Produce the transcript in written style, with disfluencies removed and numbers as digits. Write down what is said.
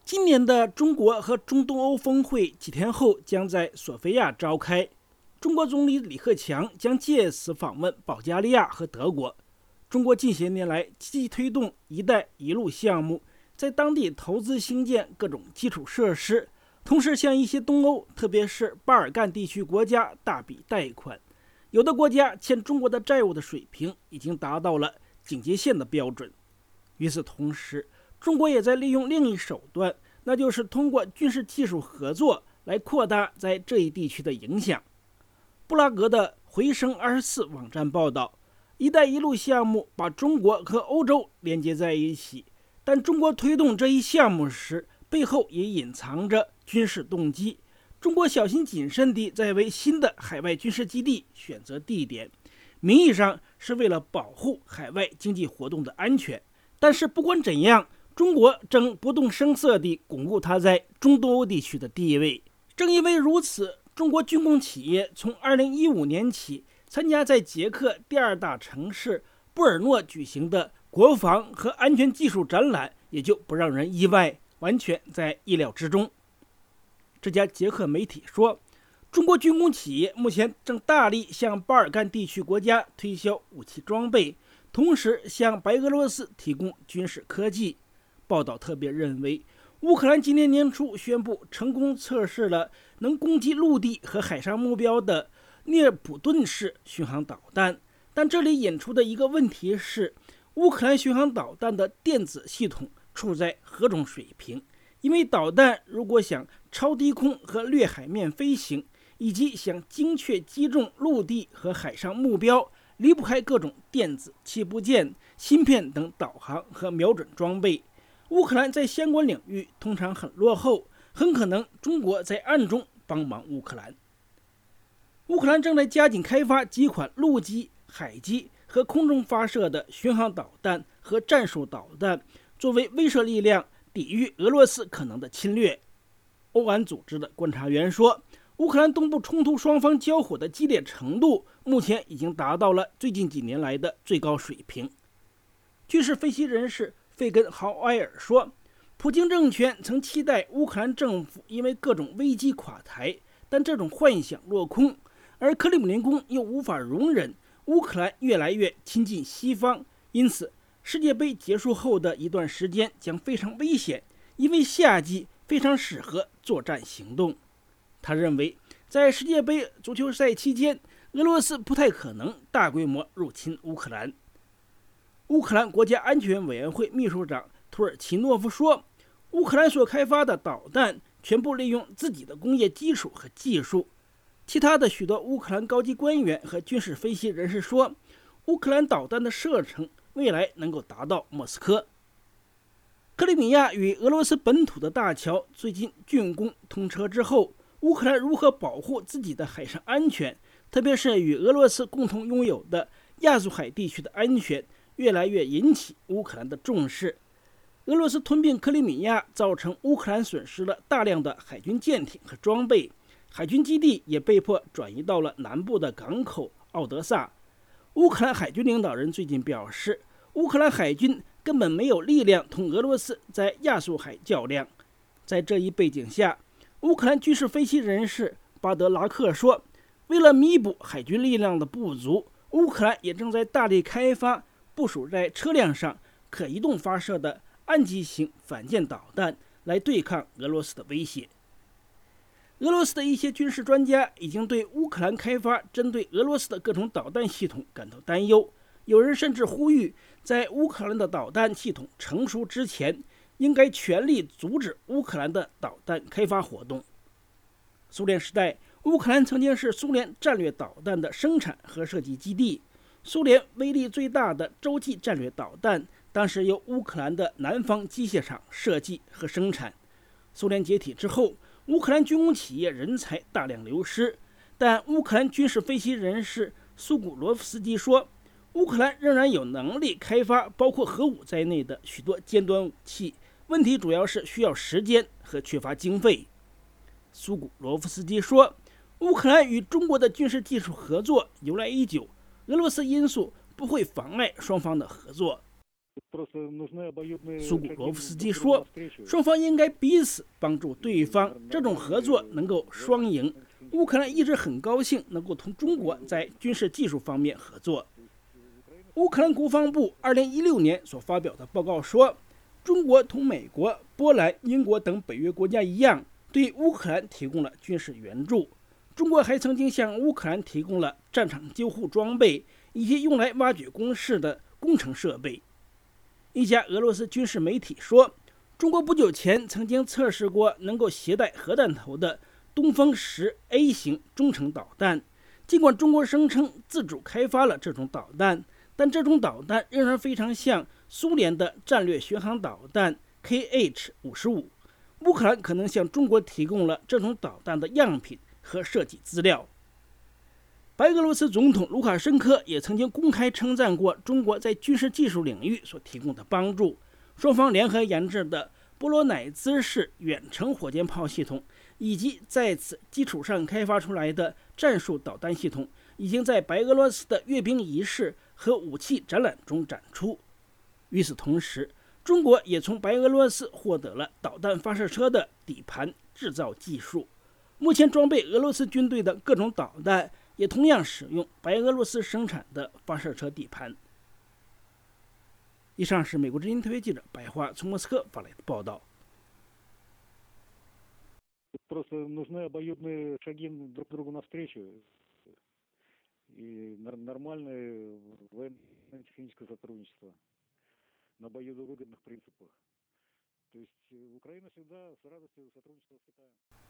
今年的中国和中东欧峰会几天后将在索菲亚召开，中国总理李克强将借此访问保加利亚和德国。中国近些年来积极推动“一带一路”项目，在当地投资兴建各种基础设施，同时向一些东欧，特别是巴尔干地区国家大笔贷款。有的国家欠中国的债务的水平已经达到了警戒线的标准。与此同时，中国也在利用另一手段，那就是通过军事技术合作来扩大在这一地区的影响。布拉格的回声24网站报道，“一带一路”项目把中国和欧洲连接在一起，但中国推动这一项目时，背后也隐藏着军事动机。中国小心谨慎地在为新的海外军事基地选择地点，名义上是为了保护海外经济活动的安全，但是不管怎样，中国正不动声色地巩固它在中东欧地区的地位。正因为如此，中国军工企业从2015年起参加在捷克第二大城市布尔诺举行的国防和安全技术展览，也就不让人意外，完全在意料之中。这家捷克媒体说，中国军工企业目前正大力向巴尔干地区国家推销武器装备，同时向白俄罗斯提供军事科技。报道特别认为，乌克兰今年年初宣布成功测试了能攻击陆地和海上目标的涅普顿式巡航导弹，但这里引出的一个问题是，乌克兰巡航导弹的电子系统处在何种水平？因为导弹如果想超低空和掠海面飞行，以及想精确击中陆地和海上目标，离不开各种电子器部件、芯片等导航和瞄准装备。乌克兰在相关领域通常很落后，很可能中国在暗中帮忙乌克兰。乌克兰正在加紧开发几款陆基、海基和空中发射的巡航导弹和战术导弹，作为威慑力量，抵御俄罗斯可能的侵略。欧安组织的观察员说，乌克兰东部冲突双方交火的激烈程度目前已经达到了最近几年来的最高水平。军事分析人士费根豪埃尔说，普京政权曾期待乌克兰政府因为各种危机垮台，但这种幻想落空，而克里姆林宫又无法容忍乌克兰越来越亲近西方，因此世界杯结束后的一段时间将非常危险，因为夏季非常适合作战行动。他认为，在世界杯足球赛期间，俄罗斯不太可能大规模入侵乌克兰。乌克兰国家安全委员会秘书长土尔奇诺夫说，乌克兰所开发的导弹全部利用自己的工业基础和技术。其他的许多乌克兰高级官员和军事分析人士说，乌克兰导弹的射程未来能够达到莫斯科。克里米亚与俄罗斯本土的大桥最近竣工通车之后，乌克兰如何保护自己的海上安全，特别是与俄罗斯共同拥有的亚速海地区的安全，越来越引起乌克兰的重视。俄罗斯吞并克里米亚，造成乌克兰损失了大量的海军舰艇和装备，海军基地也被迫转移到了南部的港口奥德萨。乌克兰海军领导人最近表示，乌克兰海军根本没有力量同俄罗斯在亚速海较量。在这一背景下，乌克兰军事分析人士巴德拉克说，为了弥补海军力量的不足，乌克兰也正在大力开发部署在车辆上可移动发射的岸基型反舰导弹，来对抗俄罗斯的威胁。俄罗斯的一些军事专家已经对乌克兰开发针对俄罗斯的各种导弹系统感到担忧，有人甚至呼吁，在乌克兰的导弹系统成熟之前，应该全力阻止乌克兰的导弹开发活动。苏联时代，乌克兰曾经是苏联战略导弹的生产和设计基地。苏联威力最大的洲际战略导弹当时由乌克兰的南方机械厂设计和生产。苏联解体之后，乌克兰军工企业人才大量流失，但乌克兰军事分析人士苏古罗夫斯基说，乌克兰仍然有能力开发包括核武在内的许多尖端武器，问题主要是需要时间和缺乏经费。苏古罗夫斯基说，乌克兰与中国的军事技术合作由来已久，俄罗斯因素不会妨碍双方的合作。 苏古罗夫斯基说，双方应该彼此帮助对方，这种合作能够双赢。乌克兰一直很高兴能够同中国在军事技术方面合作。乌克兰国防部2016年所发表的报告说，中国同美国、波兰、英国等北约国家一样，对乌克兰提供了军事援助。中国还曾经向乌克兰提供了战场救护装备以及用来挖掘工事的工程设备。一家俄罗斯军事媒体说，中国不久前曾经测试过能够携带核弹头的东风10A 型中程导弹。尽管中国声称自主开发了这种导弹，但这种导弹仍然非常像苏联的战略巡航导弹 Kh-55。乌克兰可能向中国提供了这种导弹的样品和设计资料。白俄罗斯总统卢卡申科也曾经公开称赞过中国在军事技术领域所提供的帮助。双方联合研制的波罗乃兹式远程火箭炮系统，以及在此基础上开发出来的战术导弹系统，已经在白俄罗斯的阅兵仪式和武器展览中展出。与此同时，中国也从白俄罗斯获得了导弹发射车的底盘制造技术。目前装备俄罗斯军队的各种导弹也同样使用白俄罗斯生产的发射车底盘。以上是美国之音特约记者白桦从莫斯科发来的报道。 Просто нужны обоюдные шаги друг другу навстречу и нормальное военно-техническое сотрудничество на обоюдовыгодных принципах. То есть Украина всегда с радостью сотрудничала с Китаем.